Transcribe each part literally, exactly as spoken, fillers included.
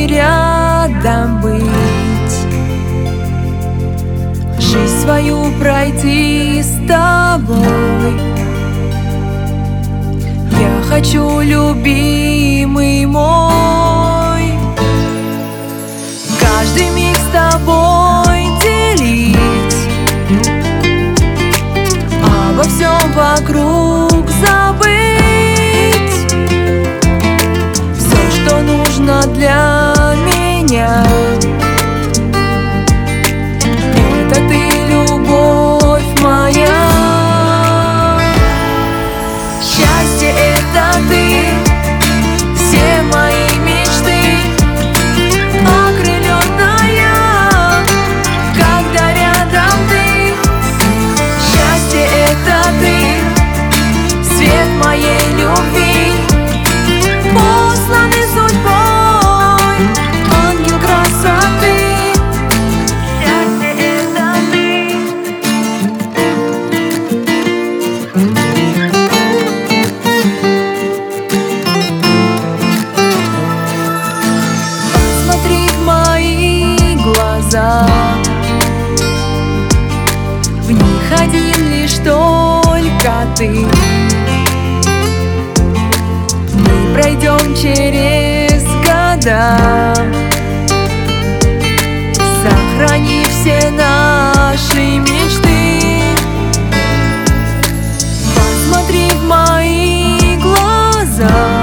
рядом быть, жизнь свою пройти с тобой. Я хочу, любимый мой, каждый миг с тобой делить, обо всем вокруг забыть. Все, что нужно для меня, это ты, любовь моя. Счастье — это ты, все мои мечты, окрыленная, когда рядом ты. Счастье — это ты, свет моей любви, посланный судьбой, ангел красоты. Счастье — это ты. Посмотри в мои глаза, в них один лишь только ты. Мы пройдем через года, сохрани все наши мечты. Посмотри в мои глаза,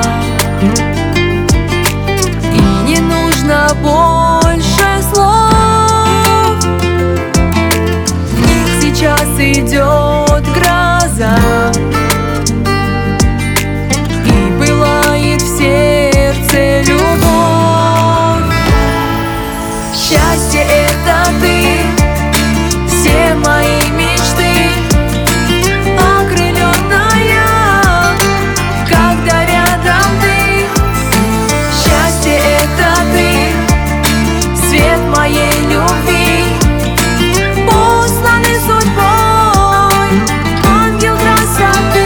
и не нужно больше слов. В них сейчас идет гроза, и пылает в сердце любовь. Счастье — это ты, все мои мечты, окрыленная, когда рядом ты. Счастье — это ты, свет моей любви, посланный судьбой, ангел красоты.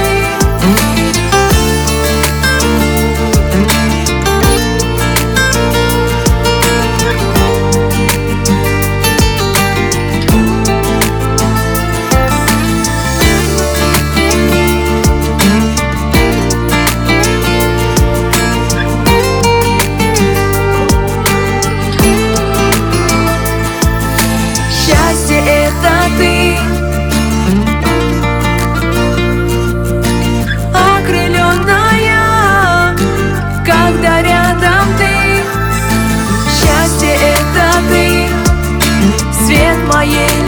Счастье — это ты, окрыленная, когда рядом ты. Счастье — это ты, свет моей